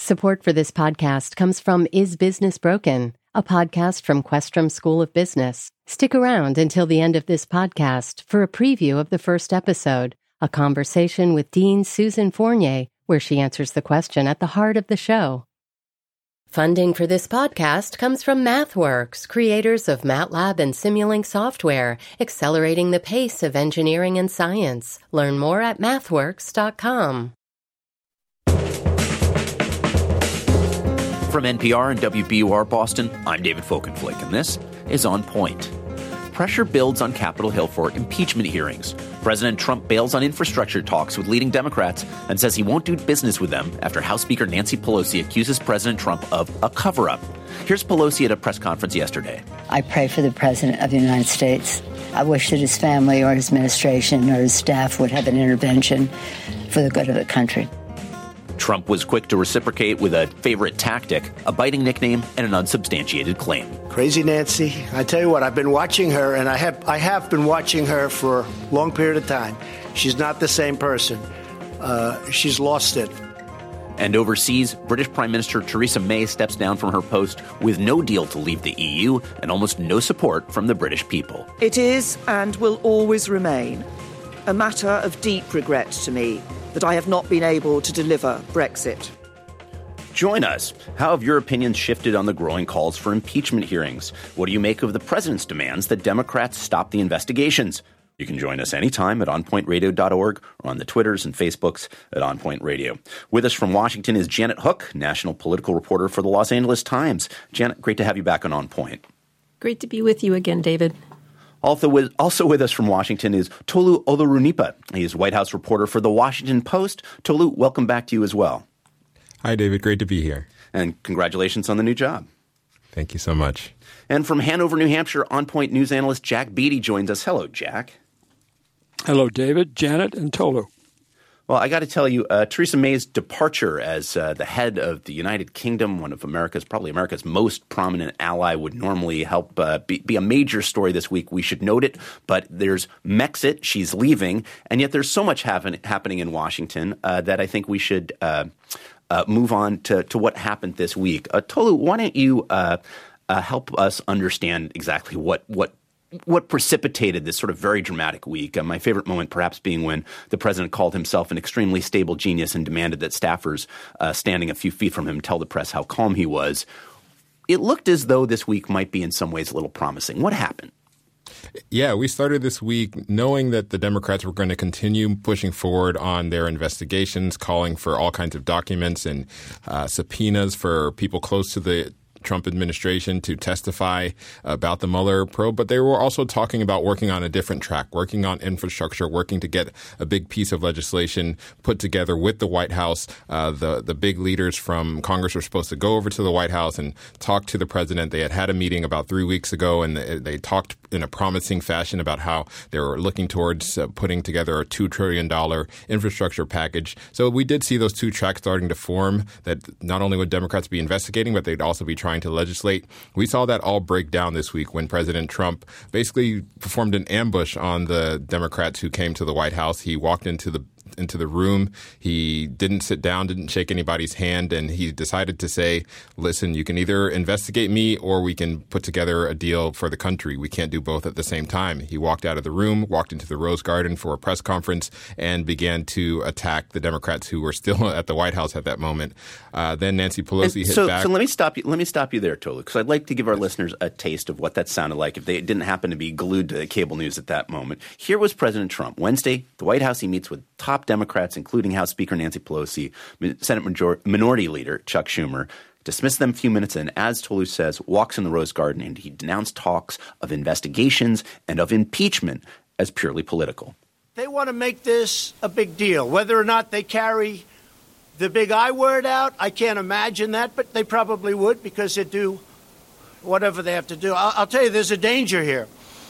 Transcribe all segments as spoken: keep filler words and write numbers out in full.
Support for this podcast comes from Is Business Broken, a podcast from Questrom School of Business. Stick around until the end of this podcast for a preview of the first episode, a conversation with Dean Susan Fournier, where she answers the question at the heart of the show. Funding for this podcast comes from MathWorks, creators of MATLAB and Simulink software, accelerating the pace of engineering and science. Learn more at mathworks dot com. From N P R and W B U R Boston, I'm David Folkenflik, and this is On Point. Pressure builds on Capitol Hill for impeachment hearings. President Trump bails on infrastructure talks with leading Democrats and says he won't do business with them after House Speaker Nancy Pelosi accuses President Trump of a cover-up. Here's Pelosi at a press conference yesterday. I pray for the President of the United States. I wish that his family or his administration or his staff would have an intervention for the good of the country. Trump was quick to reciprocate with a favorite tactic, a biting nickname, and an unsubstantiated claim. Crazy Nancy. I tell you what, I've been watching her, and I have I have been watching her for a long period of time. She's not the same person. Uh, she's lost it. And overseas, British Prime Minister Theresa May steps down from her post with no deal to leave the E U and almost no support from the British people. It is and will always remain a matter of deep regret to me that I have not been able to deliver Brexit. Join us. How have your opinions shifted on the growing calls for impeachment hearings? What do you make of the president's demands that Democrats stop the investigations? You can join us anytime at on point radio dot org or on the Twitters and Facebooks at On Point Radio. With us from Washington is Janet Hook, national political reporter for the Los Angeles Times. Janet, great to have you back on On Point. Great to be with you again, David. Also with, also with us from Washington is Tolu Olorunnipa. He is White House reporter for The Washington Post. Tolu, welcome back to you as well. Hi, David. Great to be here. And congratulations on the new job. Thank you so much. And from Hanover, New Hampshire, On Point news analyst Jack Beatty joins us. Hello, Jack. Hello, David, Janet, and Tolu. Well, I got to tell you, uh, Theresa May's departure as uh, the head of the United Kingdom, one of America's, probably America's most prominent ally, would normally help uh, be, be a major story this week. We should note it, but there's Mexit. She's leaving, and yet there's so much happen, happening in Washington uh, that I think we should uh, uh, move on to, to what happened this week. Uh, Tolu, why don't you uh, uh, help us understand exactly what what What precipitated this sort of very dramatic week? Uh, my favorite moment perhaps being when the president called himself an extremely stable genius and demanded that staffers uh, standing a few feet from him tell the press how calm he was. It looked as though this week might be in some ways a little promising. What happened? Yeah, we started this week knowing that the Democrats were going to continue pushing forward on their investigations, calling for all kinds of documents and uh, subpoenas for people close to the Trump administration to testify about the Mueller probe, but they were also talking about working on a different track, working on infrastructure, working to get a big piece of legislation put together with the White House. Uh, the, the big leaders from Congress were supposed to go over to the White House and talk to the president. They had had a meeting about three weeks ago, and they, they talked in a promising fashion about how they were looking towards uh, putting together a two trillion dollars infrastructure package. So we did see those two tracks starting to form, that not only would Democrats be investigating, but they'd also be trying to legislate. We saw that all break down this week when President Trump basically performed an ambush on the Democrats who came to the White House. He walked into the into the room. He didn't sit down, didn't shake anybody's hand, and he decided to say, listen, you can either investigate me or we can put together a deal for the country. We can't do both at the same time. He walked out of the room, walked into the Rose Garden for a press conference, and began to attack the Democrats who were still at the White House at that moment. Uh, then Nancy Pelosi and hit so, back. So let me stop you. Let me stop you there, Tolu, because I'd like to give our listeners a taste of what that sounded like if they didn't happen to be glued to the cable news at that moment. Here was President Trump. Wednesday, the White House, he meets with top Democrats, including House Speaker Nancy Pelosi, Senate Major- Minority Leader Chuck Schumer, dismissed them a few minutes in, as Tolu says, walks in the Rose Garden, and he denounced talks of investigations and of impeachment as purely political. They want to make this a big deal. Whether or not they carry the big I word out, I can't imagine that, but they probably would because they do whatever they have to do. I'll, I'll tell you, there's a danger here.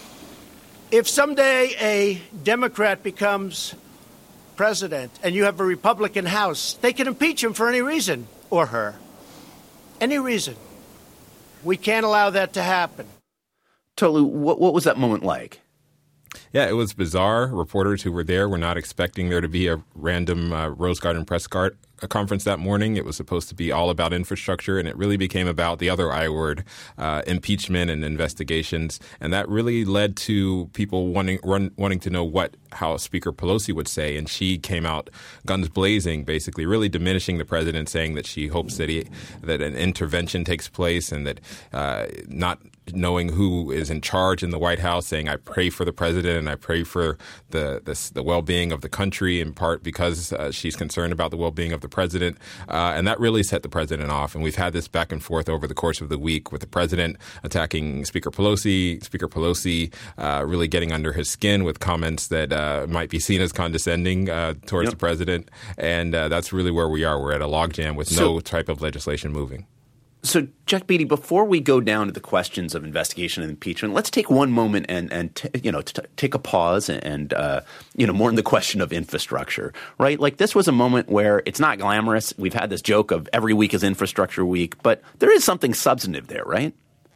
If someday a Democrat becomes president and you have a Republican House, they can impeach him for any reason, or her. Any reason. We can't allow that to happen. Tolu, what, what was that moment like? Yeah, it was bizarre. Reporters who were there were not expecting there to be a random uh, Rose Garden press, guard, conference that morning. It was supposed to be all about infrastructure, and it really became about the other I word, uh, impeachment and investigations. And that really led to people wanting run, wanting to know what how Speaker Pelosi would say. And she came out guns blazing, basically really diminishing the president, saying that she hopes that he that an intervention takes place and that uh, not knowing who is in charge in the White House, saying, I pray for the president and I pray for the the, the well-being of the country, in part because uh, she's concerned about the well-being of the president. Uh, and that really set the president off. And we've had this back and forth over the course of the week with the president attacking Speaker Pelosi, Speaker Pelosi uh, really getting under his skin with comments that uh, might be seen as condescending uh, towards yep. the president. And uh, that's really where we are. We're at a logjam with so, no type of legislation moving. So, Jack Beatty, before we go down to the questions of investigation and impeachment, let's take one moment and, and t- you know, t- take a pause and, uh, you know, more in the question of infrastructure, right? Like this was a moment where it's not glamorous. We've had this joke of every week is infrastructure week, but there is something substantive there, right?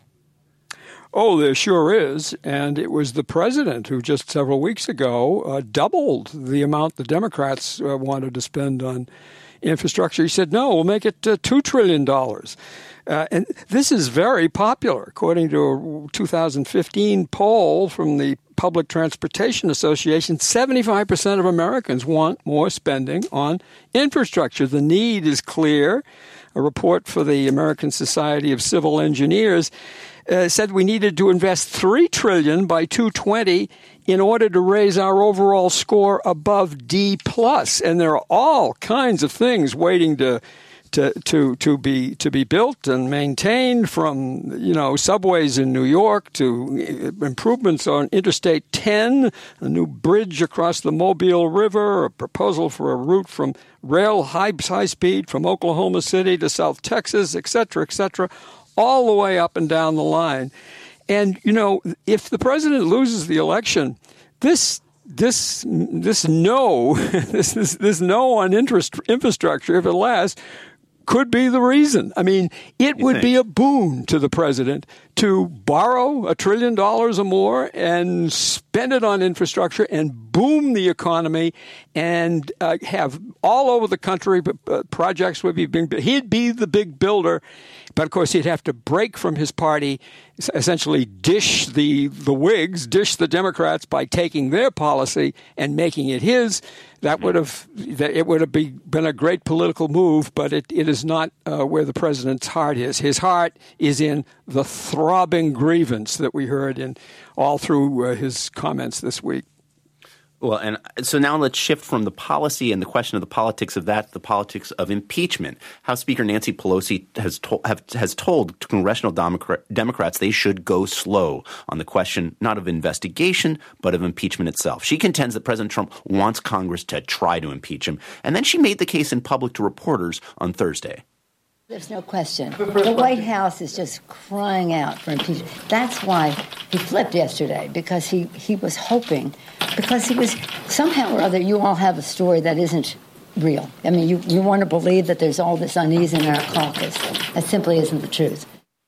Oh, there sure is. And it was the president who just several weeks ago uh, doubled the amount the Democrats uh, wanted to spend on infrastructure. He said, no, we'll make it uh, two trillion dollars. Uh, and this is very popular. According to a two thousand fifteen poll from the Public Transportation Association, seventy-five percent of Americans want more spending on infrastructure. The need is clear. A report for the American Society of Civil Engineers uh, said we needed to invest three trillion dollars by two thousand twenty in order to raise our overall score above D plus. And there are all kinds of things waiting to to to to be to be built and maintained, from, you know, subways in New York to improvements on Interstate ten, a new bridge across the Mobile River, a proposal for a route from rail high high speed from Oklahoma City to South Texas, et cetera, et cetera, all the way up and down the line. And, you know, if the president loses the election, this This this no this this, this no on interest infrastructure, if it lasts, could be the reason. I mean, it you would think? be a boon to the president to borrow a trillion dollars or more and spend it on infrastructure and boom the economy and uh, have all over the country uh, projects would be being. He'd be the big builder, but of course he'd have to break from his party, essentially dish the the Whigs, dish the Democrats by taking their policy and making it his. That would have that it would have be, been a great political move, but it, it is not uh, where the president's heart is. His heart is in the throbbing grievance that we heard in all through uh, his comments this week. Well, and so now let's shift from the policy and the question of the politics of that to the politics of impeachment. House Speaker Nancy Pelosi has, to- have, has told congressional Democrat- Democrats they should go slow on the question not of investigation but of impeachment itself. She contends that President Trump wants Congress to try to impeach him, and then she made the case in public to reporters on Thursday. There's no question. The White House is just crying out for impeachment. That's why he flipped yesterday, because he, he was hoping, because he was somehow or other, you all have a story that isn't real. I mean, you, you want to believe that there's all this unease in our caucus. That simply isn't the truth.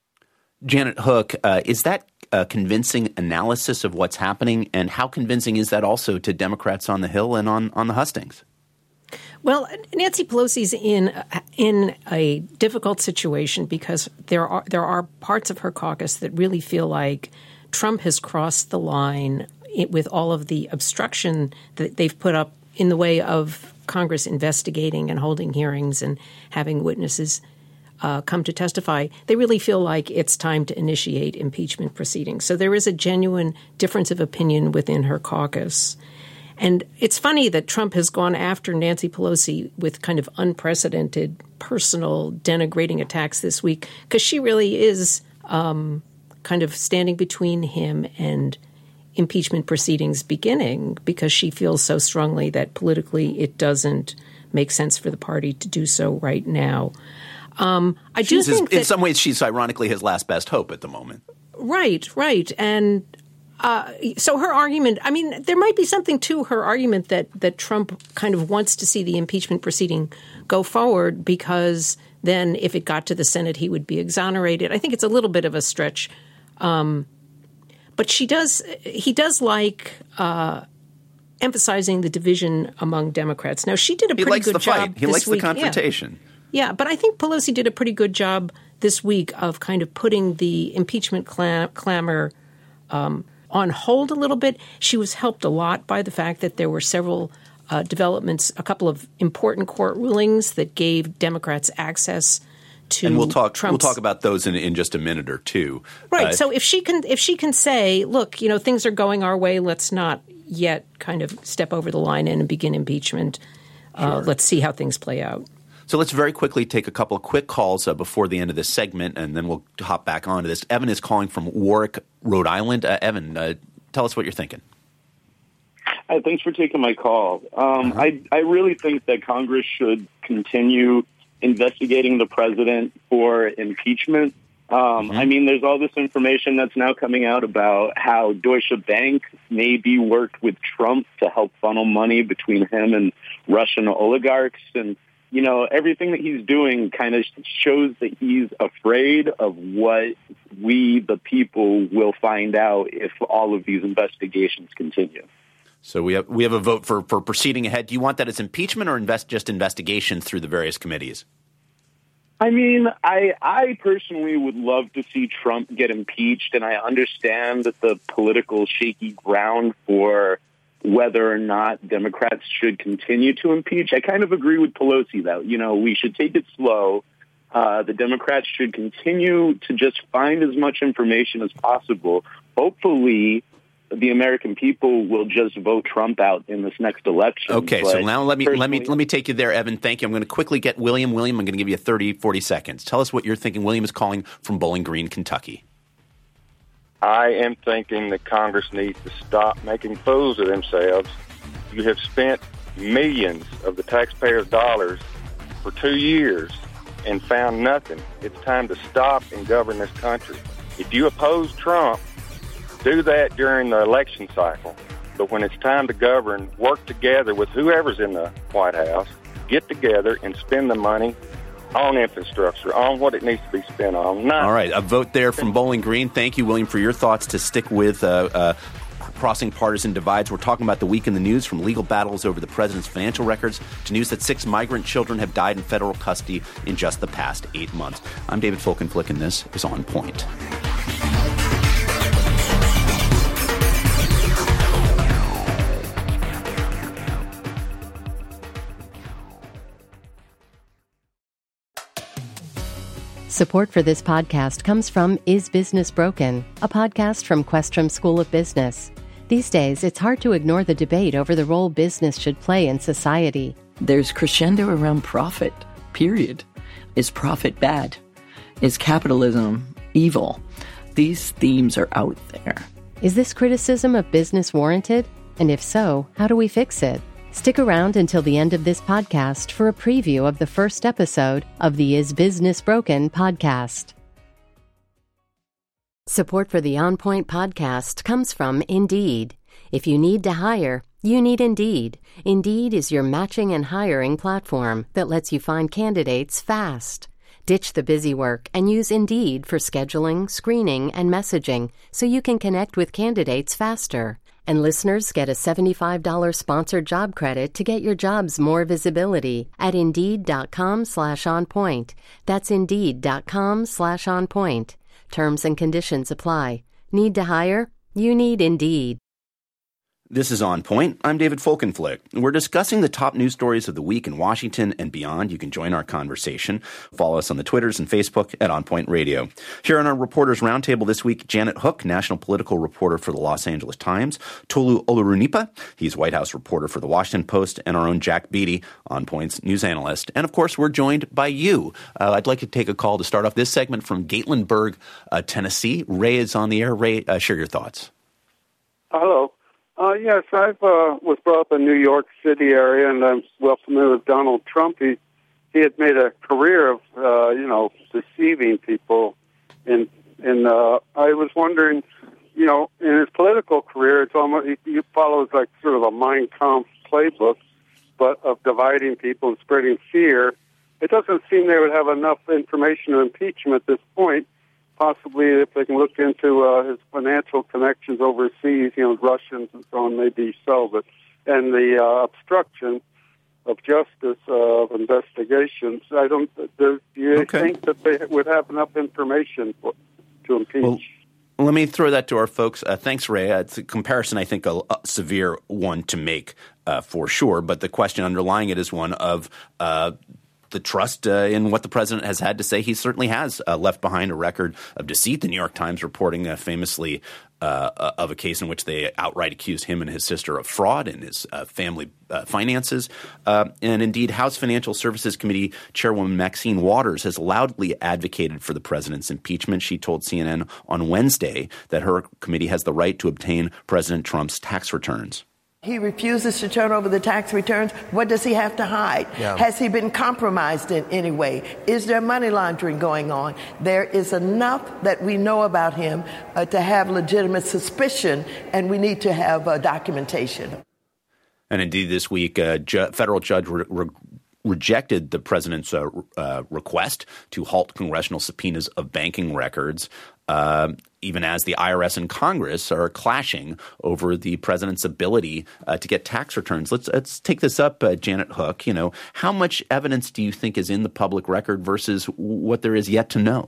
Janet Hook, uh, is that a convincing analysis of what's happening? And how convincing is that also to Democrats on the Hill and on, on the hustings? Well, Nancy Pelosi's in in a difficult situation because there are there are parts of her caucus that really feel like Trump has crossed the line with all of the obstruction that they've put up in the way of Congress investigating and holding hearings and having witnesses uh, come to testify. They really feel like it's time to initiate impeachment proceedings. So there is a genuine difference of opinion within her caucus. And it's funny that Trump has gone after Nancy Pelosi with kind of unprecedented personal denigrating attacks this week, because she really is um, kind of standing between him and impeachment proceedings beginning, because she feels so strongly that politically it doesn't make sense for the party to do so right now. Um, I do she's think his, in that, some ways she's ironically his last best hope at the moment. Right, right. And Uh, so her argument, I mean, there might be something to her argument that, that Trump kind of wants to see the impeachment proceeding go forward, because then if it got to the Senate, he would be exonerated. I think it's a little bit of a stretch. Um, but she does – he does like uh, emphasizing the division among Democrats. Now, she did a he pretty likes good the job fight. He this likes week. the confrontation. Yeah. yeah, but I think Pelosi did a pretty good job this week of kind of putting the impeachment clam- clamor um, on hold a little bit. She was helped a lot by the fact that there were several uh, developments, a couple of important court rulings that gave Democrats access to and we'll talk. Trump's, we'll talk about those in, in just a minute or two. Right. Uh, so if she can, if she can say, "Look, you know, things are going our way. Let's not yet kind of step over the line and begin impeachment. Uh, sure. Let's see how things play out." So let's very quickly take a couple of quick calls uh, before the end of this segment, and then we'll hop back onto this. Evan is calling from Warwick, Rhode Island. Uh, Evan, uh, tell us what you're thinking. Hi, thanks for taking my call. Um, uh-huh. I I really think that Congress should continue investigating the president for impeachment. Um, mm-hmm. I mean, there's all this information that's now coming out about how Deutsche Bank maybe worked with Trump to help funnel money between him and Russian oligarchs. And, you know, everything that he's doing kind of shows that he's afraid of what we, the people, will find out if all of these investigations continue. So we have we have a vote for, for proceeding ahead. Do you want that as impeachment or invest just investigation through the various committees? I mean, I I personally would love to see Trump get impeached, and I understand that the political shaky ground for whether or not Democrats should continue to impeach. I kind of agree with Pelosi, though. You know, we should take it slow. Uh, the Democrats should continue to just find as much information as possible. Hopefully, the American people will just vote Trump out in this next election. Okay, but so now let me let me let me take you there, Evan. Thank you. I'm going to quickly get William. William, I'm going to give you thirty, forty seconds. Tell us what you're thinking. William is calling from Bowling Green, Kentucky. I am thinking that Congress needs to stop making fools of themselves. You have spent millions of the taxpayers' dollars for two years and found nothing. It's time to stop and govern this country. If you oppose Trump, do that during the election cycle. But when it's time to govern, work together with whoever's in the White House, get together and spend the money on infrastructure, on what it needs to be spent on. Not All right, a vote there from Bowling Green. Thank you, William, for your thoughts to stick with uh, uh, crossing partisan divides. We're talking about the week in the news, from legal battles over the president's financial records to news that six migrant children have died in federal custody in just the past eight months. I'm David Folkenflik, and this is On Point. Support for this podcast comes from Is Business Broken?, a podcast from Questrom School of Business. These days, it's hard to ignore the debate over the role business should play in society. There's crescendo around profit, period. Is profit bad? Is capitalism evil? These themes are out there. Is this criticism of business warranted? And if so, how do we fix it? Stick around until the end of this podcast for a preview of the first episode of the Is Business Broken podcast. Support for the On Point podcast comes from Indeed. If you need to hire, you need Indeed. Indeed is your matching and hiring platform that lets you find candidates fast. Ditch the busy work and use Indeed for scheduling, screening, and messaging so you can connect with candidates faster. And listeners get a seventy-five dollars sponsored job credit to get your jobs more visibility at Indeed.com slash on point. That's Indeed.com slash on point. Terms and conditions apply. Need to hire? You need Indeed. This is On Point. I'm David Folkenflik. We're discussing the top news stories of the week in Washington and beyond. You can join our conversation. Follow us on the Twitters and Facebook at On Point Radio. Here on our Reporters Roundtable this week, Janet Hook, national political reporter for the Los Angeles Times, Tolu Olorunnipa, he's White House reporter for the Washington Post, and our own Jack Beatty, On Point's news analyst. And, of course, we're joined by you. Uh, I'd like to take a call to start off this segment from Gatlinburg, uh, Tennessee. Ray is on the air. Ray, uh, share your thoughts. Hello. Uh, yes, I uh, was brought up in New York City area, and I'm well familiar with Donald Trump. He, he had made a career of, uh, you know, deceiving people. And, and uh, I was wondering, you know, in his political career, it's almost, he, he follows like sort of a Mein Kampf playbook, but of dividing people and spreading fear. It doesn't seem they would have enough information to impeach him at this point. Possibly if they can look into uh, his financial connections overseas, you know, Russians and so on, maybe so. But and the uh, obstruction of justice uh, of investigations. I don't. Do you okay. think that they would have enough information for, to impeach? Well, let me throw that to our folks. Uh, thanks, Ray. Uh, it's a comparison, I think, a, a severe one to make uh, for sure. But the question underlying it is one of uh, the trust uh, in what the president has had to say. He certainly has uh, left behind a record of deceit. The New York Times reporting uh, famously uh, of a case in which they outright accused him and his sister of fraud in his uh, family uh, finances. Uh, and indeed, House Financial Services Committee Chairwoman Maxine Waters has loudly advocated for the president's impeachment. She told C N N on Wednesday that her committee has the right to obtain President Trump's tax returns. He refuses to turn over the tax returns. What does he have to hide? Yeah. Has he been compromised in any way? Is there money laundering going on? There is enough that we know about him uh, to have legitimate suspicion, and we need to have uh, documentation. And indeed, this week, a ju- federal judge re- re- rejected the president's uh, uh, request to halt congressional subpoenas of banking records. Uh, even as the I R S and Congress are clashing over the president's ability uh, to get tax returns. Let's let's take this up, uh, Janet Hook. You know, how much evidence do you think is in the public record versus what there is yet to know?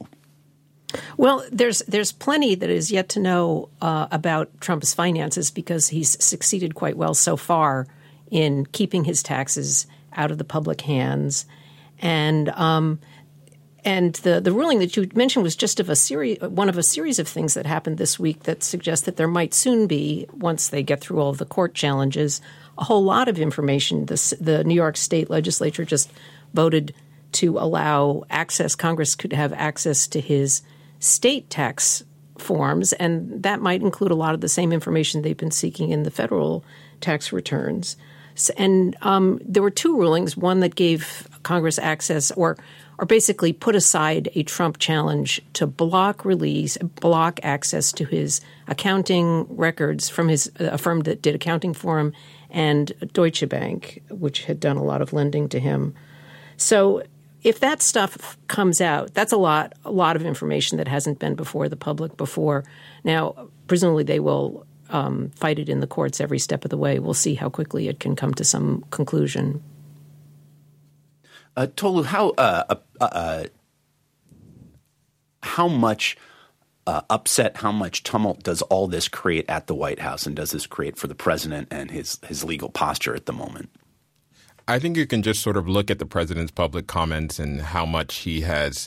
Well, there's there's plenty that is yet to know uh, about Trump's finances because he's succeeded quite well so far in keeping his taxes out of the public hands, and um, and the the ruling that you mentioned was just of a series one of a series of things that happened this week that suggest that there might soon be, once they get through all of the court challenges, a whole lot of information. The the New York State legislature just voted to allow access. Congress could have access to his state tax forms, and that might include a lot of the same information they've been seeking in the federal tax returns. And um, there were two rulings, one that gave Congress access or or basically put aside a Trump challenge to block release, block access to his accounting records from his a firm that did accounting for him and Deutsche Bank, which had done a lot of lending to him. So if that stuff comes out, that's a lot a lot of information that hasn't been before the public before. Now, presumably they will um, fight it in the courts every step of the way. We'll see how quickly it can come to some conclusion. Uh, Tolu, how uh, uh, uh, how much uh, upset, how much tumult does all this create at the White House, and does this create for the president and his his legal posture at the moment? I think you can just sort of look at the president's public comments and how much he has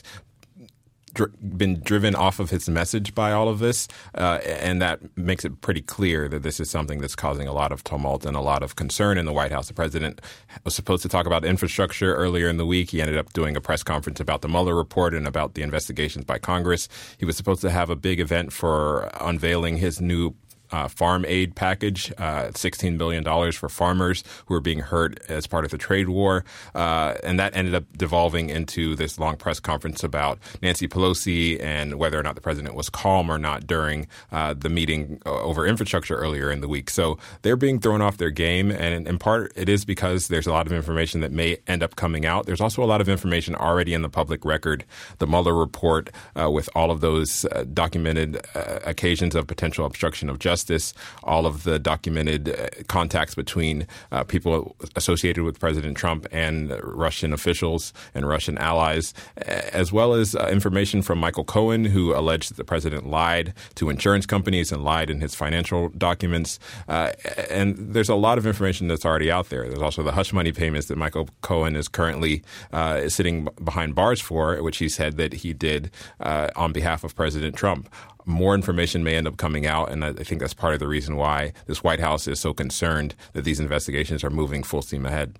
dr- been driven off of his message by all of this. Uh, and that makes it pretty clear that this is something that's causing a lot of tumult and a lot of concern in the White House. The president was supposed to talk about infrastructure earlier in the week. He ended up doing a press conference about the Mueller report and about the investigations by Congress. He was supposed to have a big event for unveiling his new Uh, farm aid package, uh, sixteen billion dollars for farmers who are being hurt as part of the trade war. Uh, and that ended up devolving into this long press conference about Nancy Pelosi and whether or not the president was calm or not during uh, the meeting over infrastructure earlier in the week. So they're being thrown off their game. And in part, it is because there's a lot of information that may end up coming out. There's also a lot of information already in the public record. The Mueller report uh, with all of those uh, documented uh, occasions of potential obstruction of justice. Justice, all of the documented uh, contacts between uh, people associated with President Trump and Russian officials and Russian allies, as well as uh, information from Michael Cohen, who alleged that the president lied to insurance companies and lied in his financial documents. Uh, and there's a lot of information that's already out there. There's also the hush money payments that Michael Cohen is currently uh, sitting behind bars for, which he said that he did uh, on behalf of President Trump. More information may end up coming out, and I think that's part of the reason why this White House is so concerned that these investigations are moving full steam ahead.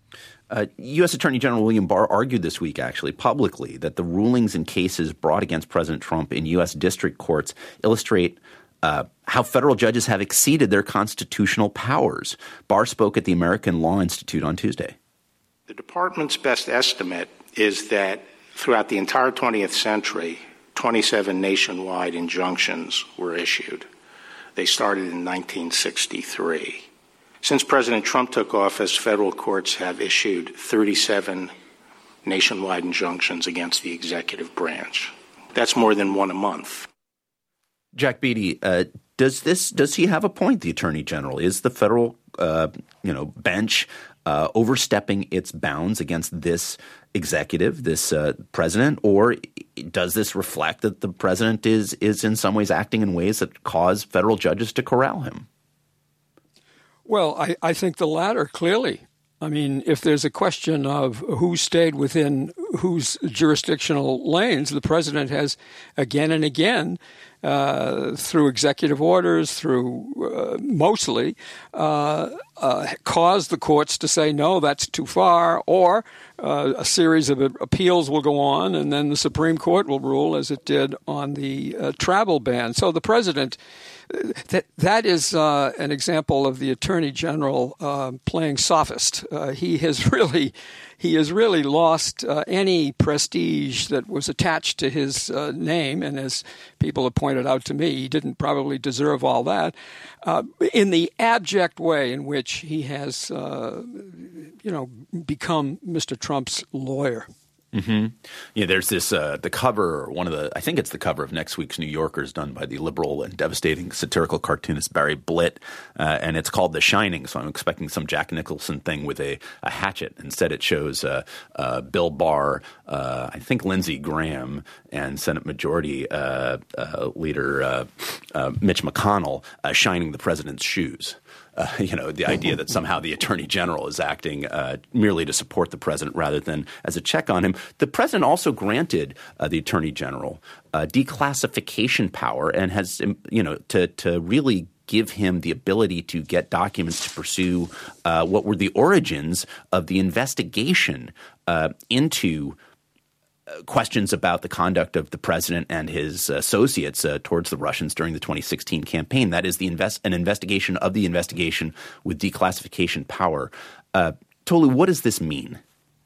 Uh, U S. Attorney General William Barr argued this week, actually, publicly, that the rulings in cases brought against President Trump in U S district courts illustrate uh, how federal judges have exceeded their constitutional powers. Barr spoke at the American Law Institute on Tuesday. The department's best estimate is that throughout the entire twentieth century, twenty-seven nationwide injunctions were issued. They started in nineteen sixty-three. Since President Trump took office, federal courts have issued thirty-seven nationwide injunctions against the executive branch. That's more than one a month. Jack Beatty, uh, does this does he have a point, the Attorney General? Is the federal uh, you know, bench uh, overstepping its bounds against this executive, this uh, president, or does this reflect that the president is is in some ways acting in ways that cause federal judges to corral him? Well, I, I think the latter, clearly. I mean, if there's a question of who stayed within whose jurisdictional lanes, the president has again and again, uh, through executive orders, through uh, mostly, uh, uh, caused the courts to say, no, that's too far, or uh, a series of appeals will go on, and then the Supreme Court will rule, as it did on the uh, travel ban. So the president... That that is uh, an example of the Attorney General uh, playing sophist. Uh, he has really he has really lost uh, any prestige that was attached to his uh, name, and as people have pointed out to me, he didn't probably deserve all that. Uh, in the abject way in which he has, uh, you know, become Mister Trump's lawyer. Mm-hmm. Yeah, there's this uh, the cover, one of the I think it's the cover of next week's New Yorker, is done by the liberal and devastating satirical cartoonist Barry Blitt, uh, and it's called The Shining. So I'm expecting some Jack Nicholson thing with a, a hatchet. Instead, it shows uh, uh, Bill Barr, uh, I think Lindsey Graham, and Senate Majority uh, uh, Leader uh, uh, Mitch McConnell uh, shining the president's shoes. Uh, you know, the idea that somehow the attorney general is acting uh, merely to support the president rather than as a check on him. The president also granted uh, the attorney general uh, declassification power and has, you know, to to really give him the ability to get documents to pursue uh, what were the origins of the investigation uh, into questions about the conduct of the president and his associates uh, towards the Russians during the twenty sixteen campaign. That is the invest- an investigation of the investigation with declassification power. Uh, Tolu, what does this mean?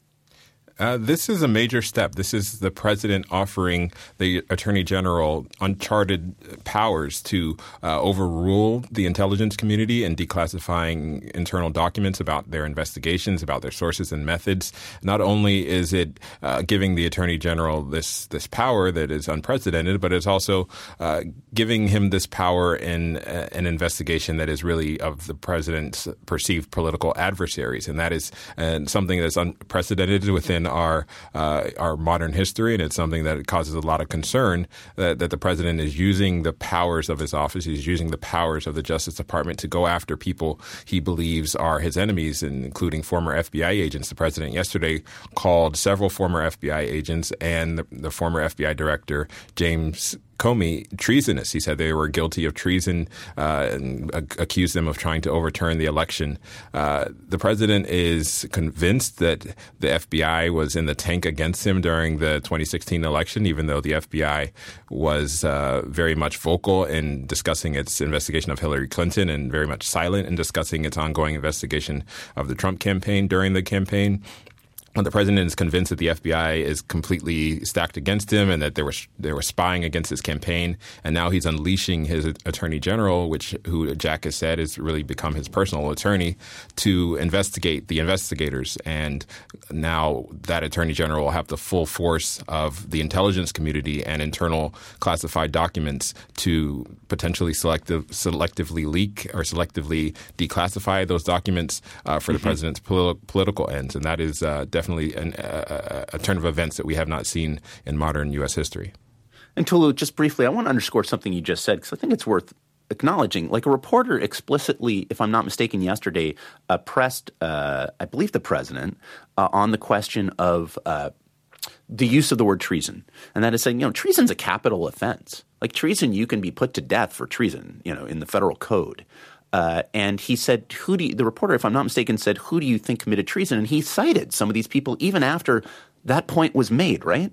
Uh, this is a major step. This is the president offering the attorney general uncharted powers to uh, overrule the intelligence community and declassifying internal documents about their investigations, about their sources and methods. Not only is it uh, giving the attorney general this this power that is unprecedented, but it's also uh, giving him this power in uh, an investigation that is really of the president's perceived political adversaries, and that is uh, something that's unprecedented within our uh, our modern history, and it's something that causes a lot of concern that, that the president is using the powers of his office, he's using the powers of the Justice Department to go after people he believes are his enemies, including former F B I agents. The president yesterday called several former F B I agents and the, the former F B I director, James Comey, treasonous. He said they were guilty of treason uh, and uh, accused them of trying to overturn the election. Uh, the president is convinced that the F B I was in the tank against him during the twenty sixteen election, even though the F B I was uh, very much vocal in discussing its investigation of Hillary Clinton and very much silent in discussing its ongoing investigation of the Trump campaign during the campaign. The president is convinced that the F B I is completely stacked against him and that they were they were spying against his campaign. And now he's unleashing his attorney general, which who Jack has said has really become his personal attorney, to investigate the investigators. And now that attorney general will have the full force of the intelligence community and internal classified documents to potentially selective, selectively leak or selectively declassify those documents uh, for mm-hmm. the president's pol- political ends. And that is uh, definitely An, a, a turn of events that we have not seen in modern U S history. And Tolu, just briefly, I want to underscore something you just said because I think it's worth acknowledging. Like a reporter explicitly, if I'm not mistaken, yesterday uh, pressed, uh, I believe, the president uh, on the question of uh, the use of the word treason. And that is saying, you know, treason's a capital offense. Like treason, you can be put to death for treason, you know, in the federal code. Uh, and he said, who do you, the reporter, if I'm not mistaken, said, who do you think committed treason? And he cited some of these people even after that point was made, right?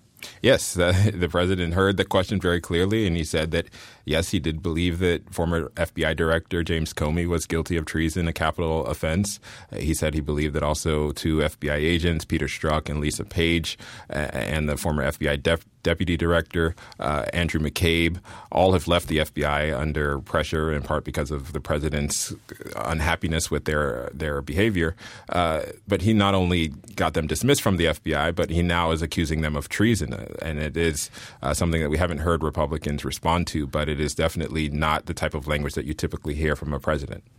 Yes, uh, the president heard the question very clearly, and he said that, yes, he did believe that former F B I Director James Comey was guilty of treason, a capital offense. Uh, he said he believed that also two F B I agents, Peter Strzok and Lisa Page, uh, and the former F B I def- Deputy Director, uh, Andrew McCabe, all have left the F B I under pressure, in part because of the president's unhappiness with their their behavior. Uh, but he not only got them dismissed from the F B I, but he now is accusing them of treason. And it is uh, something that we haven't heard Republicans respond to, but it is definitely not the type of language that you typically hear from a president.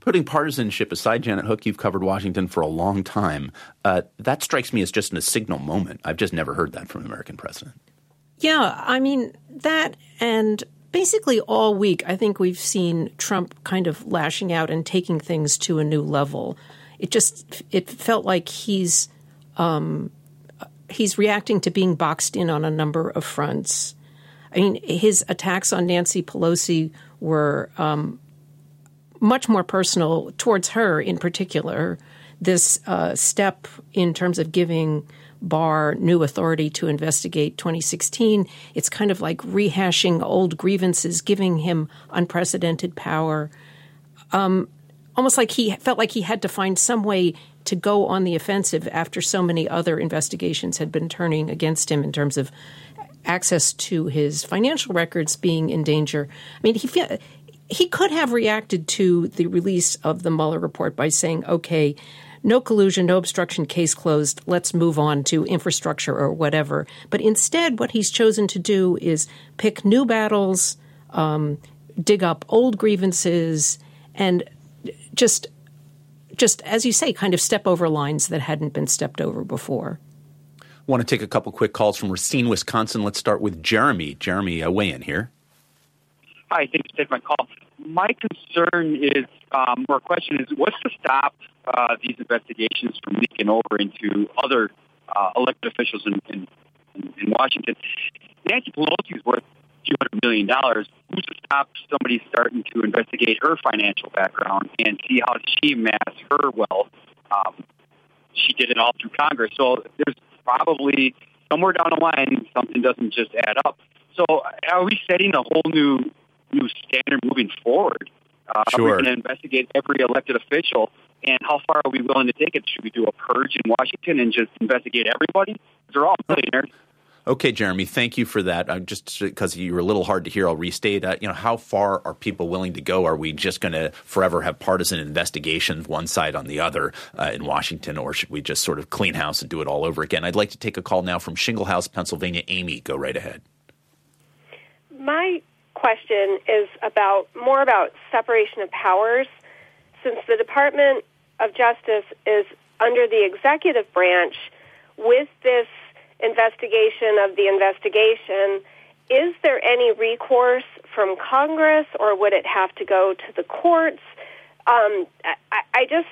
Putting partisanship aside, Janet Hook, you've covered Washington for a long time. Uh, that strikes me as just a signal moment. I've just never heard that from an American president. Yeah, I mean, that and basically all week, I think we've seen Trump kind of lashing out and taking things to a new level. It just it felt like he's um, he's reacting to being boxed in on a number of fronts. I mean, his attacks on Nancy Pelosi were um, much more personal towards her in particular. This uh, step in terms of giving Barr new authority to investigate twenty sixteen, it's kind of like rehashing old grievances, giving him unprecedented power. Um, almost like he felt like he had to find some way to go on the offensive after so many other investigations had been turning against him in terms of access to his financial records being in danger. I mean, he he could have reacted to the release of the Mueller report by saying, okay, no collusion, no obstruction, case closed, let's move on to infrastructure or whatever. But instead, what he's chosen to do is pick new battles, um, dig up old grievances, and just, just as you say, kind of step over lines that hadn't been stepped over before. I want to take a couple quick calls from Racine, Wisconsin. Let's start with Jeremy. Jeremy, uh, weigh in here. Hi, thanks for taking my call. My concern is, um, or question is, what's to stop uh, these investigations from leaking over into other uh, elected officials in, in, in Washington? Nancy Pelosi is worth a few hundred million dollars. Who's to stop somebody starting to investigate her financial background and see how she amassed her wealth? Um, she did it all through Congress. So there's probably somewhere down the line something doesn't just add up. So are we setting a whole new new standard moving forward? Uh, sure. Are we going to investigate every elected official? And how far are we willing to take it? Should we do a purge in Washington and just investigate everybody? They're all billionaires. Okay, Jeremy, thank you for that. Uh, just because you were a little hard to hear, I'll restate. Uh, you know, how far are people willing to go? Are we just going to forever have partisan investigations, one side on the other, uh, in Washington, or should we just sort of clean house and do it all over again? I'd like to take a call now from Shingle House, Pennsylvania. Amy, go right ahead. My question is about more about separation of powers. Since the Department of Justice is under the executive branch, with this investigation of the investigation, is there any recourse from Congress, or would it have to go to the courts? Um, I, I just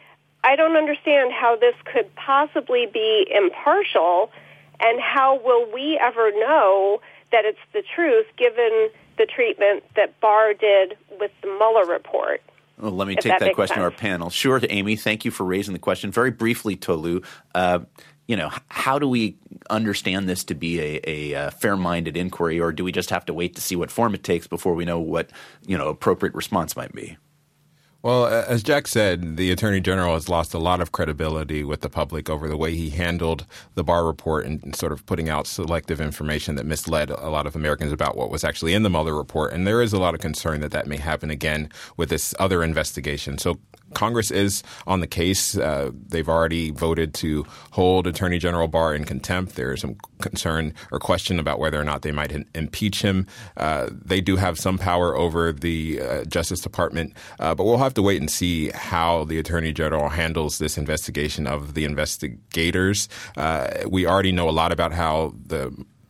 I don't understand how this could possibly be impartial, and how will we ever know that it's the truth given the treatment that Barr did with the Mueller report? Well, let me take that, that question sense. to our panel. Sure, to Amy. Thank you for raising the question. Very briefly, Tolu, uh, you know, how do we understand this to be a, a, a fair-minded inquiry, or do we just have to wait to see what form it takes before we know what, you know, appropriate response might be? Well, as Jack said, the Attorney General has lost a lot of credibility with the public over the way he handled the Barr report and sort of putting out selective information that misled a lot of Americans about what was actually in the Mueller report. And there is a lot of concern that that may happen again with this other investigation. So Congress is on the case. Uh, they've already voted to hold Attorney General Barr in contempt. There is some concern or question about whether or not they might in- impeach him. Uh, they do have some power over the uh, Justice Department, uh, but we'll have to wait and see how the Attorney General handles this investigation of the investigators. Uh, we already know a lot about how the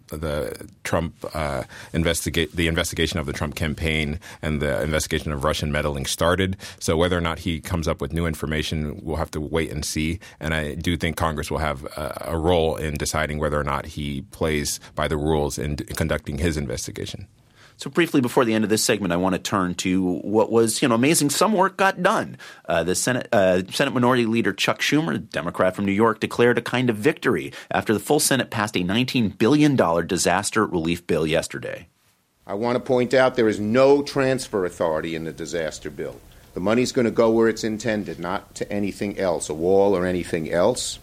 the Trump uh, investigate the investigation of the Trump campaign and the investigation of Russian meddling started. So whether or not he comes up with new information, we'll have to wait and see. And I do think Congress will have a, a role in deciding whether or not he plays by the rules in conducting his investigation. So briefly before the end of this segment, I want to turn to what was, you know, amazing. Some work got done. Uh, the Senate uh, Senate Minority Leader Chuck Schumer, Democrat from New York, declared a kind of victory after the full Senate passed a nineteen billion dollars disaster relief bill yesterday. I want to point out there is no transfer authority in the disaster bill. The money's going to go where it's intended, not to anything else, a wall or anything else.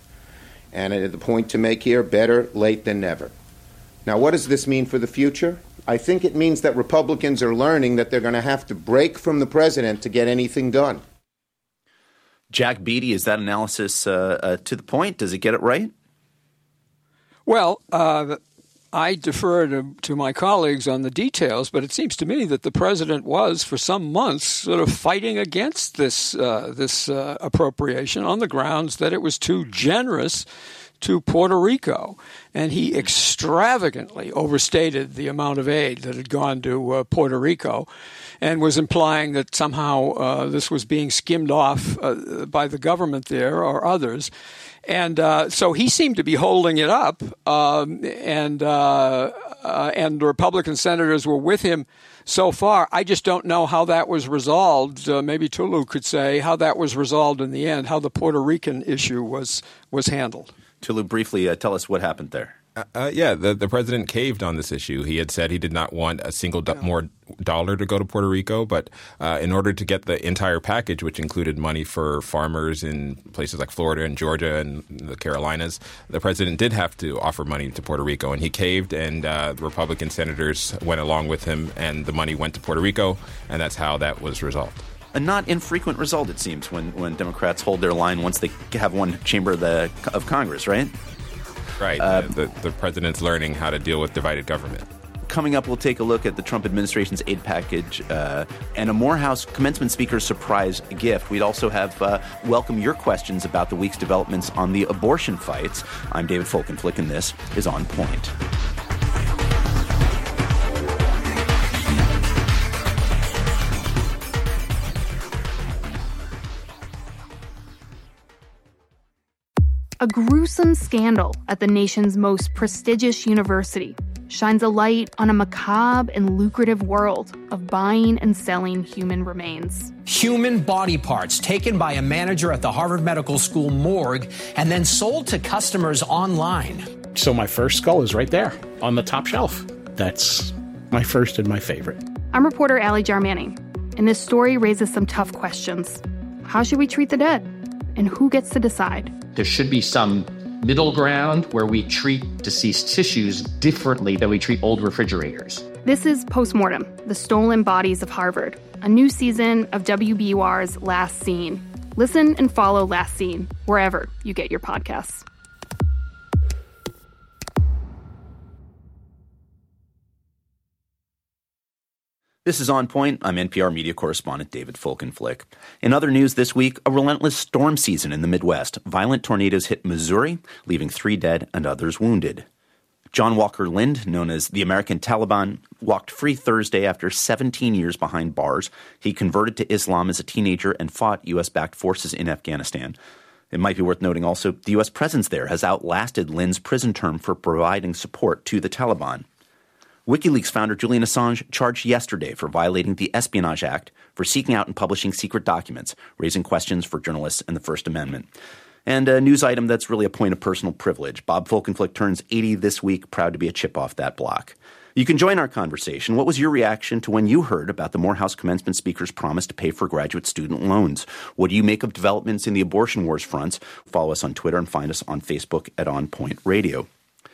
And the point to make here, better late than never. Now, what does this mean for the future? I think it means that Republicans are learning that they're going to have to break from the president to get anything done. Jack Beatty, is that analysis uh, uh, to the point? Does it get it right? Well, uh, I defer to, to my colleagues on the details, but it seems to me that the president was, for some months, sort of fighting against this uh, this uh, appropriation on the grounds that it was too generous to Puerto Rico. And he extravagantly overstated the amount of aid that had gone to uh, Puerto Rico and was implying that somehow uh, this was being skimmed off uh, by the government there or others. And uh, so he seemed to be holding it up, um, and uh, uh, and the Republican senators were with him so far. I just don't know how that was resolved. Uh, maybe Tulu could say how that was resolved in the end, how the Puerto Rican issue was was handled. Tulu, briefly uh, tell us what happened there. Uh, uh, yeah, the, the president caved on this issue. He had said he did not want a single do- more dollar to go to Puerto Rico, but uh, in order to get the entire package, which included money for farmers in places like Florida and Georgia and the Carolinas, the president did have to offer money to Puerto Rico, and he caved, and uh, the Republican senators went along with him, and the money went to Puerto Rico, and that's how that was resolved. A not infrequent result, it seems, when, when Democrats hold their line once they have one chamber of, the, of Congress, right? Right. Uh, the, the president's learning how to deal with divided government. Coming up, we'll take a look at the Trump administration's aid package uh, and a Morehouse commencement speaker's surprise gift. We'd also have uh, welcome your questions about the week's developments on the abortion fights. I'm David Folkenflik, and this is On Point. A gruesome scandal at the nation's most prestigious university shines a light on a macabre and lucrative world of buying and selling human remains. Human body parts taken by a manager at the Harvard Medical School morgue and then sold to customers online. So my first skull is right there on the top shelf. That's my first and my favorite. I'm reporter Allie Jarmanning, and this story raises some tough questions. How should we treat the dead? And who gets to decide? There should be some middle ground where we treat deceased tissues differently than we treat old refrigerators. This is Postmortem, The Stolen Bodies of Harvard, a new season of W B U R's Last Scene. Listen and follow Last Scene wherever you get your podcasts. This is On Point. I'm N P R media correspondent David Folkenflik. In other news this week, a relentless storm season in the Midwest. Violent tornadoes hit Missouri, leaving three dead and others wounded. John Walker Lind, known as the American Taliban, walked free Thursday after seventeen years behind bars. He converted to Islam as a teenager and fought U S-backed forces in Afghanistan. It might be worth noting also the U S presence there has outlasted Lind's prison term for providing support to the Taliban. WikiLeaks founder Julian Assange charged yesterday for violating the Espionage Act for seeking out and publishing secret documents, raising questions for journalists and the First Amendment. And a news item that's really a point of personal privilege. Bob Folkenflik turns eighty this week, proud to be a chip off that block. You can join our conversation. What was your reaction to when you heard about the Morehouse commencement speaker's promise to pay for graduate student loans? What do you make of developments in the abortion wars fronts? Follow us on Twitter and find us on Facebook at On Point Radio.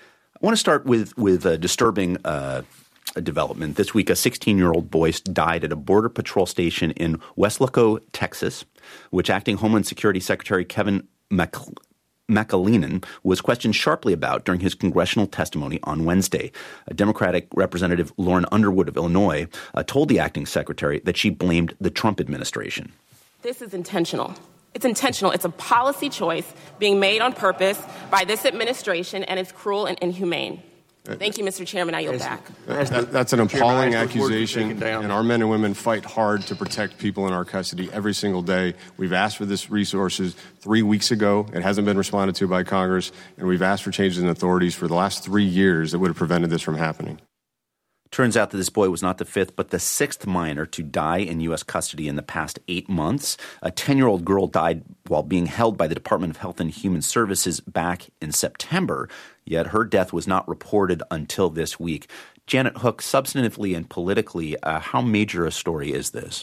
I want to start with with a disturbing uh, a development. This week, a sixteen-year-old boy died at a Border Patrol station in Weslaco, Texas, which Acting Homeland Security Secretary Kevin Mac- McAleenan was questioned sharply about during his congressional testimony on Wednesday. A Democratic Representative Lauren Underwood of Illinois uh, told the acting secretary that she blamed the Trump administration. This is intentional. It's intentional. It's a policy choice being made on purpose by this administration, and it's cruel and inhumane. Thank you, Mister Chairman. I yield back. That, that's an appalling accusation, and our men and women fight hard to protect people in our custody every single day. We've asked for this resources three weeks ago. It hasn't been responded to by Congress, and we've asked for changes in authorities for the last three years that would have prevented this from happening. Turns out that this boy was not the fifth, but the sixth minor to die in U S custody in the past eight months. A ten-year-old girl died while being held by the Department of Health and Human Services back in September, yet her death was not reported until this week. Janet Hook, substantively and politically, uh, how major a story is this?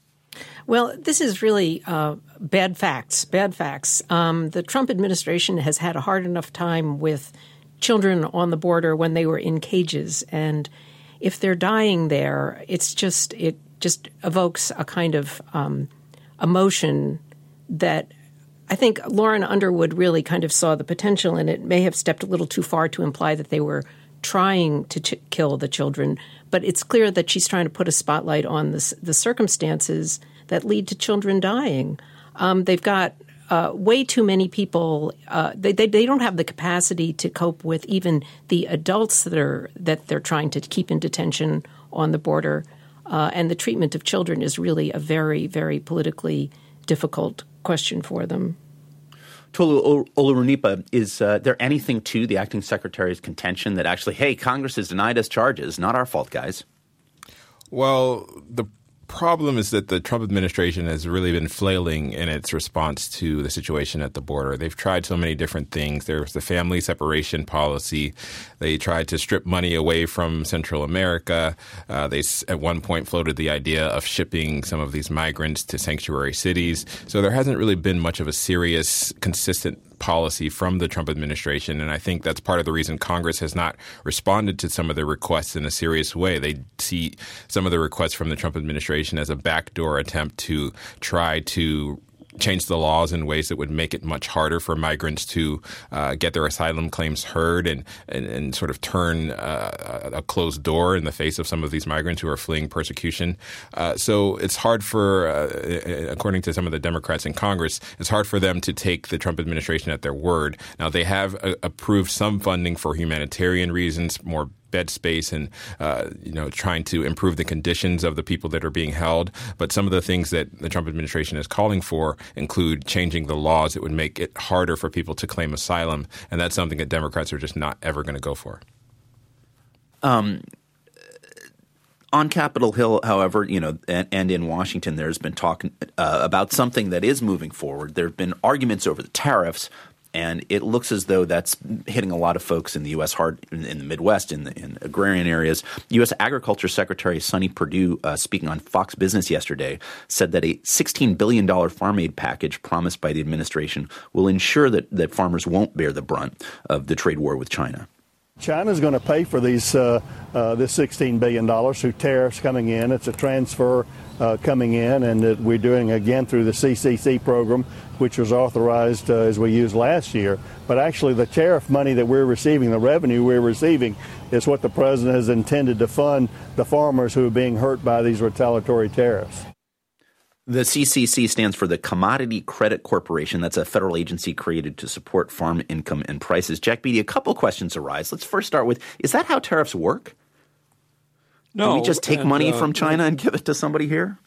Well, this is really uh, bad facts, bad facts. Um, the Trump administration has had a hard enough time with children on the border when they were in cages, and if they're dying there, it's just it just evokes a kind of um, emotion that I think Lauren Underwood really kind of saw the potential in. It may have stepped a little too far to imply that they were trying to ch- kill the children, but it's clear that she's trying to put a spotlight on the, the circumstances that lead to children dying. Um, they've got uh, way too many people. Uh, they, they they don't have the capacity to cope with even the adults that are that they're trying to keep in detention on the border. Uh, and the treatment of children is really a very, very politically difficult question for them. Tolu Olorunnipa, is uh, there anything to the acting secretary's contention that actually, hey, Congress has denied us charges, not our fault, guys? Well, the problem is that the Trump administration has really been flailing in its response to the situation at the border. They've tried so many different things. There's the family separation policy. They tried to strip money away from Central America. Uh, they at one point floated the idea of shipping some of these migrants to sanctuary cities. So there hasn't really been much of a serious, consistent policy from the Trump administration. And I think that's part of the reason Congress has not responded to some of the requests in a serious way. They see some of the requests from the Trump administration as a backdoor attempt to try to change the laws in ways that would make it much harder for migrants to uh, get their asylum claims heard and, and, and sort of turn uh, a closed door in the face of some of these migrants who are fleeing persecution. Uh, so it's hard for, uh, according to some of the Democrats in Congress, it's hard for them to take the Trump administration at their word. Now, they have uh, approved some funding for humanitarian reasons, more bed space and, uh, you know, trying to improve the conditions of the people that are being held. But some of the things that the Trump administration is calling for include changing the laws that would make it harder for people to claim asylum. And that's something that Democrats are just not ever going to go for. Um, on Capitol Hill, however, you know, and, and in Washington, there's been talk uh, about something that is moving forward. There have been arguments over the tariffs. And it looks as though that's hitting a lot of folks in the U S hard in, in the Midwest, in the in agrarian areas. U S Agriculture Secretary Sonny Perdue, uh, speaking on Fox Business yesterday, said that a sixteen billion dollars farm aid package promised by the administration will ensure that, that farmers won't bear the brunt of the trade war with China. China's going to pay for these uh, uh, this sixteen billion dollars through tariffs coming in. It's a transfer uh, coming in, and that we're doing again through the C C C program, which was authorized uh, as we used last year. But actually the tariff money that we're receiving, the revenue we're receiving, is what the president has intended to fund the farmers who are being hurt by these retaliatory tariffs. The C C C stands for the Commodity Credit Corporation. That's a federal agency created to support farm income and prices. Jack Beatty, a couple questions arise. Let's first start with, is that how tariffs work? No. Do we just take and, money uh, from China and give it to somebody here?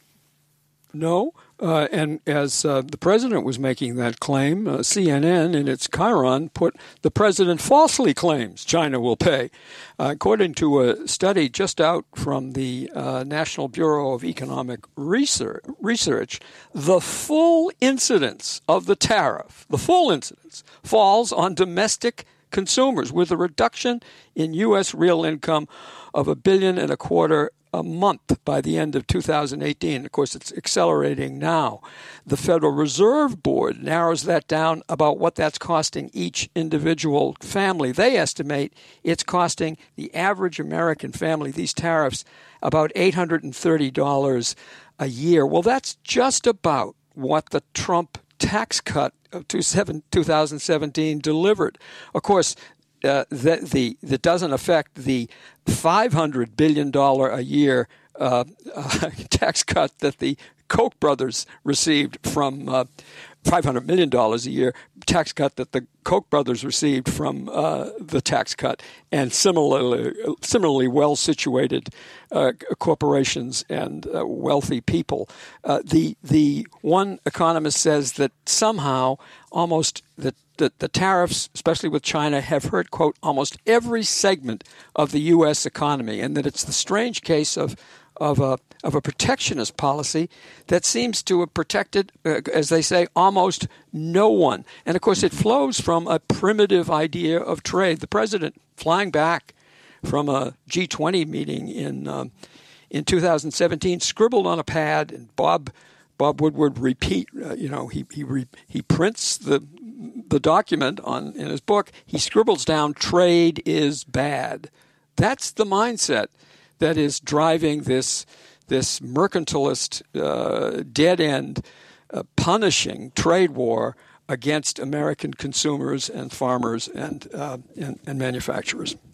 No. Uh, and as uh, the president was making that claim, uh, C N N in its Chiron put the president falsely claims China will pay. Uh, according to a study just out from the uh, National Bureau of Economic Research, Research, the full incidence of the tariff, the full incidence, falls on domestic consumers with a reduction in U S real income of a billion and a quarter a month by the end of two thousand eighteen. Of course, it's accelerating now. The Federal Reserve Board narrows that down about what that's costing each individual family. They estimate it's costing the average American family, these tariffs, about eight hundred thirty dollars a year. Well, that's just about what the Trump tax cut of two thousand seventeen delivered. Of course, Uh, that the that doesn't affect the five hundred billion dollars a year uh, uh, tax cut that the Koch brothers received from uh, five hundred million dollars a year tax cut that the Koch brothers received from uh, the tax cut, and similarly similarly well situated uh, corporations and uh, wealthy people. Uh, the the one economist says that somehow almost the The, the tariffs, especially with China, have hurt, quote, almost every segment of the U S economy, and that it's the strange case of of a of a protectionist policy that seems to have protected, uh, as they say, almost no one. And, of course, it flows from a primitive idea of trade. The president, flying back from a G twenty meeting in um, in two thousand seventeen, scribbled on a pad, and Bob Bob Woodward repeat, uh, you know, he he re, he prints the the document on in his book. He scribbles down, trade is bad. That's the mindset that is driving this this mercantilist, uh, dead end, uh, punishing trade war against American consumers and farmers and uh, and, and manufacturers.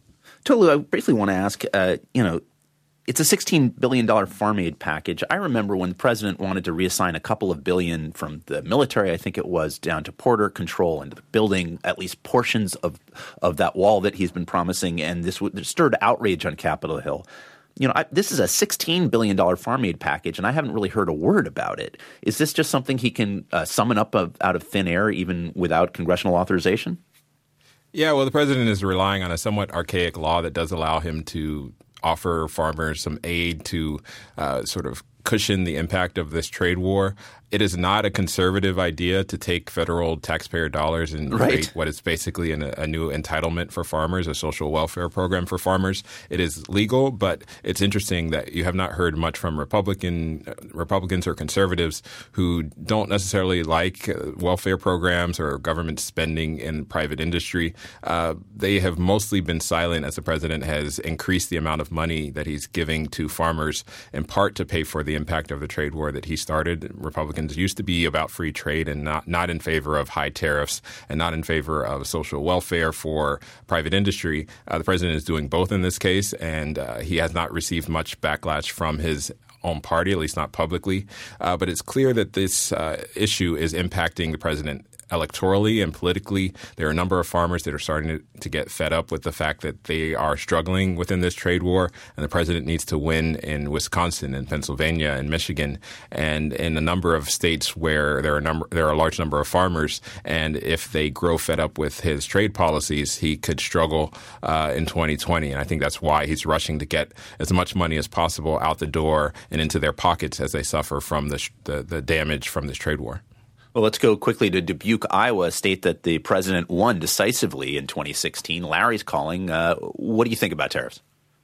Tolu, I briefly want to ask, uh, you know, it's a sixteen billion dollars farm aid package. I remember when the president wanted to reassign a couple of billion from the military, I think it was, down to border control and to building at least portions of, of that wall that he's been promising, and this stirred outrage on Capitol Hill. You know, I, this is a sixteen billion dollars farm aid package, and I haven't really heard a word about it. Is this just something he can uh, summon up of, out of thin air even without congressional authorization? Yeah, well, the president is relying on a somewhat archaic law that does allow him to offer farmers some aid to uh, sort of cushion the impact of this trade war. It is not a conservative idea to take federal taxpayer dollars and right. create what is basically an, a new entitlement for farmers, a social welfare program for farmers. It is legal, but it's interesting that you have not heard much from Republican Republicans or conservatives who don't necessarily like uh, welfare programs or government spending in private industry. Uh, they have mostly been silent as the president has increased the amount of money that he's giving to farmers, in part to pay for the impact of the trade war that he started. Republicans used to be about free trade and not, not in favor of high tariffs and not in favor of social welfare for private industry. Uh, the president is doing both in this case, and uh, he has not received much backlash from his own party, at least not publicly. Uh, but it's clear that this uh, issue is impacting the president electorally and politically. There are a number of farmers that are starting to, to get fed up with the fact that they are struggling within this trade war, and the president needs to win in Wisconsin and Pennsylvania and Michigan and in a number of states where there are a number there are a large number of farmers. And if they grow fed up with his trade policies, he could struggle uh, in twenty twenty. And I think that's why he's rushing to get as much money as possible out the door and into their pockets as they suffer from the the, the damage from this trade war. Well, let's go quickly to Dubuque, Iowa, a state that the president won decisively in twenty sixteen. Larry's calling. Uh, what do you think about tariffs?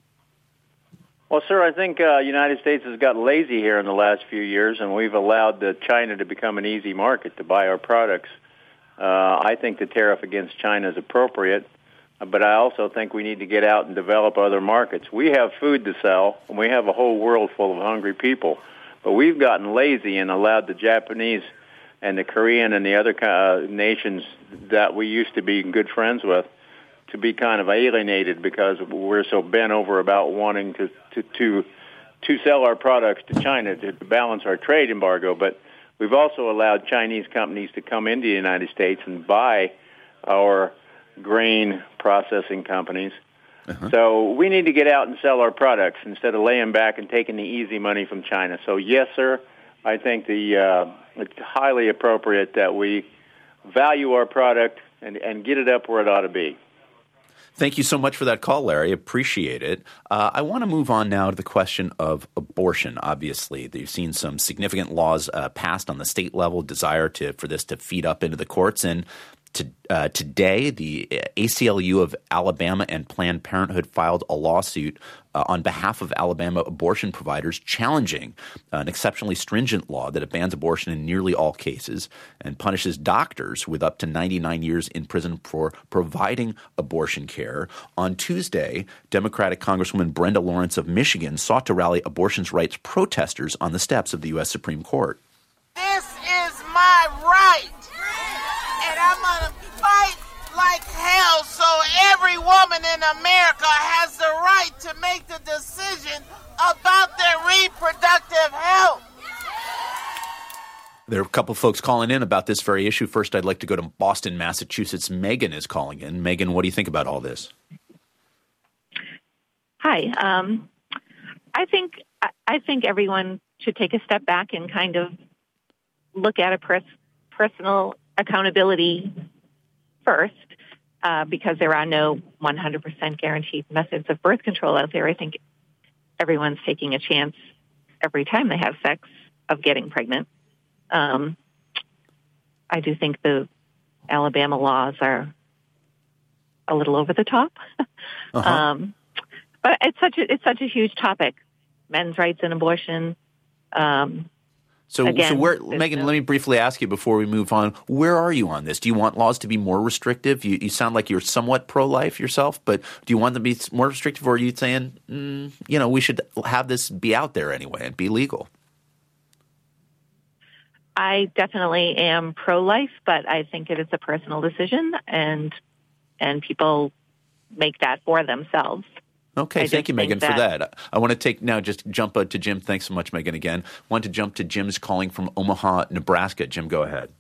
Well, sir, I think the uh, United States has got lazy here in the last few years, and we've allowed uh, China to become an easy market to buy our products. Uh, I think the tariff against China is appropriate, but I also think we need to get out and develop other markets. We have food to sell, and we have a whole world full of hungry people, but we've gotten lazy and allowed the Japanese and the Korean and the other uh, nations that we used to be good friends with to be kind of alienated because we're so bent over about wanting to to to, to sell our products to China to balance our trade embargo. But we've also allowed Chinese companies to come into the United States and buy our grain processing companies. Uh-huh. So we need to get out and sell our products instead of laying back and taking the easy money from China. So yes, sir, I think the uh, it's highly appropriate that we value our product and, and get it up where it ought to be. Thank you so much for that call, Larry. Appreciate it. Uh, I want to move on now to the question of abortion. Obviously, you've seen some significant laws uh, passed on the state level, desire to for this to feed up into the courts. And to, uh, today, the A C L U of Alabama and Planned Parenthood filed a lawsuit uh, on behalf of Alabama abortion providers challenging an exceptionally stringent law that bans abortion in nearly all cases and punishes doctors with up to ninety-nine years in prison for providing abortion care. On Tuesday, Democratic Congresswoman Brenda Lawrence of Michigan sought to rally abortion rights protesters on the steps of the U S Supreme Court. This is my right. And I'm going to fight like hell so every woman in America has the right to make the decision about their reproductive health. There are a couple of folks calling in about this very issue. First, I'd like to go to Boston, Massachusetts. Megan is calling in. Megan, what do you think about all this? Hi. Um, I think I think everyone should take a step back and kind of look at a pers- personal accountability first, uh, because there are no one hundred percent guaranteed methods of birth control out there. I think everyone's taking a chance every time they have sex of getting pregnant. Um, I do think the Alabama laws are a little over the top. Uh-huh. um, but it's such a it's such a huge topic, men's rights and abortion. Um, So, Again, so where, Megan, no. let me briefly ask you before we move on. Where are you on this? Do you want laws to be more restrictive? You, you sound like you're somewhat pro-life yourself, but do you want them to be more restrictive, or are you saying, mm, you know, we should have this be out there anyway and be legal? I definitely am pro-life, but I think it is a personal decision, and and people make that for themselves. Okay, I thank you, Megan, that, for that. I want to take now just jump uh, to Jim. Thanks so much, Megan, again. I want to jump to Jim's calling from Omaha, Nebraska. Jim, go ahead.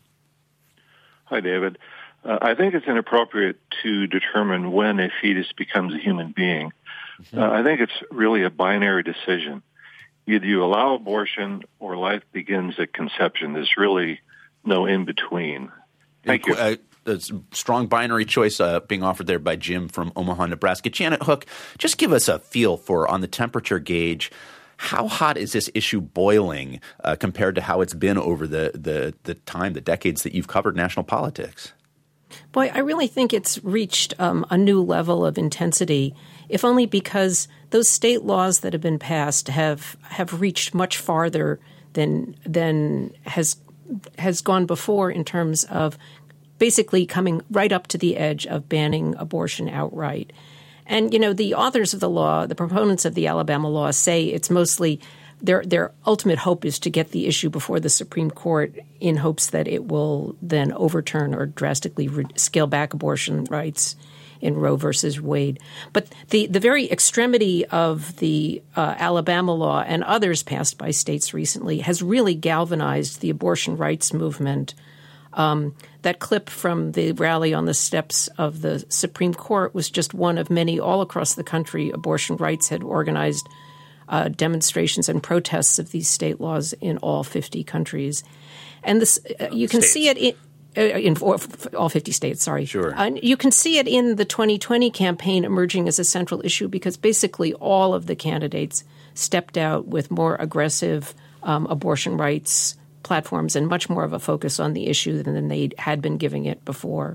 Hi, David. Uh, I think it's inappropriate to determine when a fetus becomes a human being. Mm-hmm. Uh, I think it's really a binary decision. Either you allow abortion or life begins at conception. There's really no in-between. Thank you. Uh, a strong binary choice uh, being offered there by Jim from Omaha, Nebraska. Janet Hook, just give us a feel for, on the temperature gauge, how hot is this issue boiling uh, compared to how it's been over the, the, the time, the decades that you've covered national politics? Boy, I really think it's reached um, a new level of intensity, if only because those state laws that have been passed have have reached much farther than than has has gone before in terms of basically coming right up to the edge of banning abortion outright. And, you know, the authors of the law, the proponents of the Alabama law, say it's mostly their their ultimate hope is to get the issue before the Supreme Court in hopes that it will then overturn or drastically re- scale back abortion rights in Roe versus Wade. But the, the very extremity of the uh, Alabama law and others passed by states recently has really galvanized the abortion rights movement. Um, that clip from the rally on the steps of the Supreme Court was just one of many all across the country. Abortion rights had organized uh, demonstrations and protests of these state laws in all fifty countries. And this, uh, you can states. see it in, uh, in all fifty states, sorry. Sure. Uh, you can see it in the twenty twenty campaign emerging as a central issue because basically all of the candidates stepped out with more aggressive um, abortion rights platforms and much more of a focus on the issue than they had been giving it before.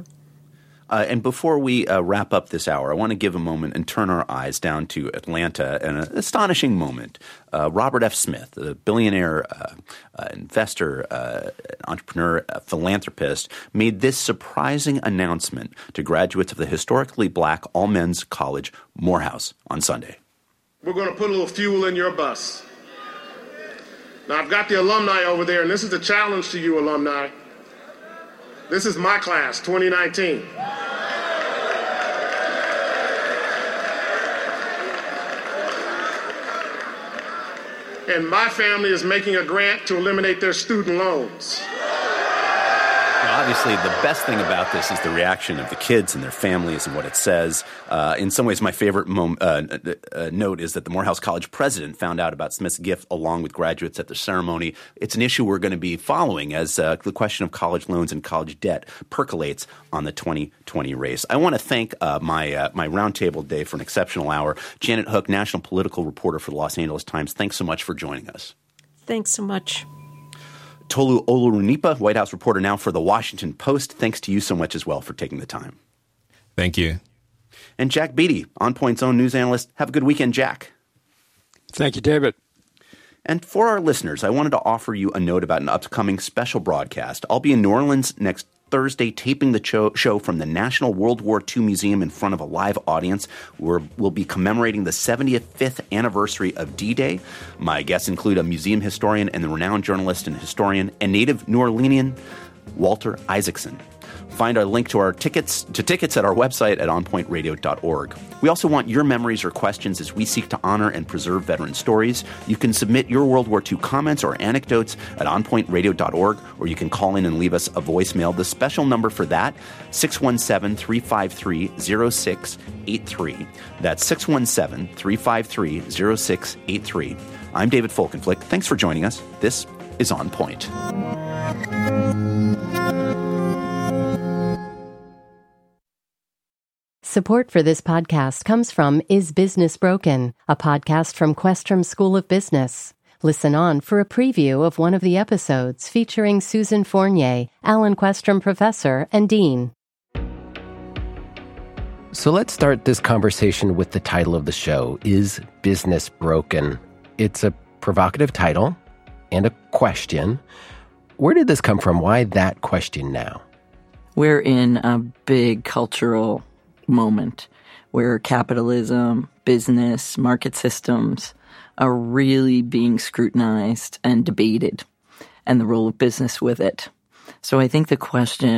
Uh, and before we uh, wrap up this hour, I want to give a moment and turn our eyes down to Atlanta and an astonishing moment. Uh, Robert F. Smith, a billionaire uh, uh, investor, uh, entrepreneur, uh, philanthropist, made this surprising announcement to graduates of the historically black all-men's college Morehouse on Sunday. We're going to put a little fuel in your bus. Now, I've got the alumni over there, and this is a challenge to you, alumni. This is my class, twenty nineteen. And my family is making a grant to eliminate their student loans. Now, obviously, the best thing about this is the reaction of the kids and their families and what it says. Uh, in some ways, my favorite mom- uh, uh, note is that the Morehouse College president found out about Smith's gift along with graduates at the ceremony. It's an issue we're going to be following as uh, the question of college loans and college debt percolates on the twenty twenty race. I want to thank uh, my uh, my roundtable today for an exceptional hour. Janet Hook, national political reporter for the Los Angeles Times, thanks so much for joining us. Thanks so much. Tolu Olorunnipa, White House reporter now for The Washington Post. Thanks to you so much as well for taking the time. Thank you. And Jack Beatty, On Point's own news analyst. Have a good weekend, Jack. Thank you, David. And for our listeners, I wanted to offer you a note about an upcoming special broadcast. I'll be in New Orleans next Thursday taping the cho- show from the National World War Two Museum in front of a live audience. We're, we'll be commemorating the seventieth anniversary of D-Day. My guests include a museum historian and the renowned journalist and historian and native New Orleanian Walter Isaacson. Find our link to our tickets to tickets at our website at on point radio dot org. We also want your memories or questions as we seek to honor and preserve veteran stories. You can submit your World War Two comments or anecdotes at on point radio dot org, or you can call in and leave us a voicemail. The special number for that, six one seven, three five three, zero six eight three. That's six one seven, three five three, zero six eight three. I'm David Folkenflik. Thanks for joining us. This is On Point. Support for this podcast comes from Is Business Broken?, a podcast from Questrom School of Business. Listen on for a preview of one of the episodes featuring Susan Fournier, Alan Questrom Professor and Dean. So let's start this conversation with the title of the show, Is Business Broken? It's a provocative title and a question. Where did this come from? Why that question now? We're in a big cultural moment where capitalism, business, market systems are really being scrutinized and debated, and the role of business with it. So I think the question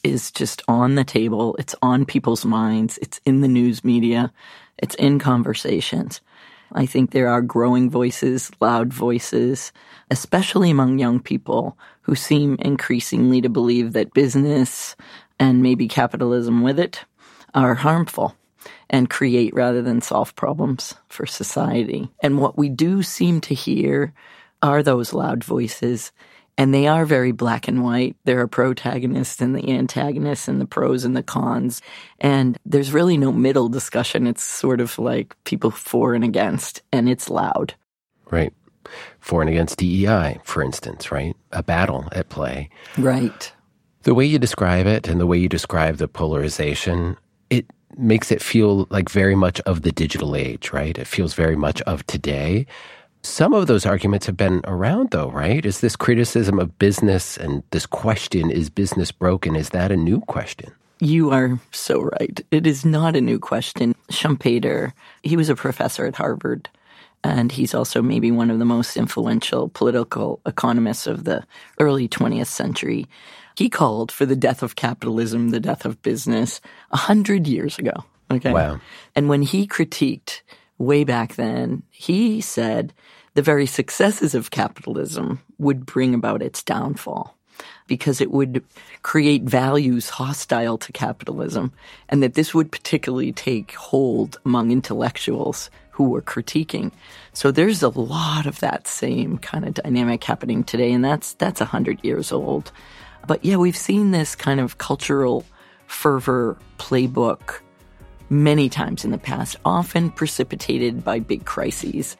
is just on the table. It's on people's minds. It's in the news media. It's in conversations. I think there are growing voices, loud voices, especially among young people who seem increasingly to believe that business and maybe capitalism with it are harmful and create rather than solve problems for society. And what we do seem to hear are those loud voices, and they are very black and white. There are protagonists and the antagonists and the pros and the cons. And there's really no middle discussion. It's sort of like people for and against, and it's loud. Right. For and against D E I, for instance, right? A battle at play. Right. The way you describe it and the way you describe the polarization, it makes it feel like very much of the digital age, right? It feels very much of today. Some of those arguments have been around, though, right? Is this criticism of business and this question, is business broken, is that a new question? You are so right. It is not a new question. Schumpeter, he was a professor at Harvard, and he's also maybe one of the most influential political economists of the early twentieth century. He called for the death of capitalism, the death of business, a hundred years ago. Okay. Wow. And when he critiqued way back then, he said the very successes of capitalism would bring about its downfall because it would create values hostile to capitalism, and that this would particularly take hold among intellectuals who were critiquing. So there's a lot of that same kind of dynamic happening today, and that's that's one hundred years old. But yeah, we've seen this kind of cultural fervor playbook many times in the past, often precipitated by big crises.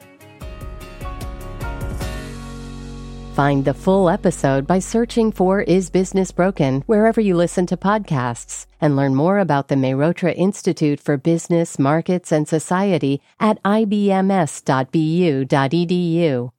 Find the full episode by searching for Is Business Broken wherever you listen to podcasts, and learn more about the Mehrotra Institute for Business, Markets, and Society at I B M S dot B U dot E D U.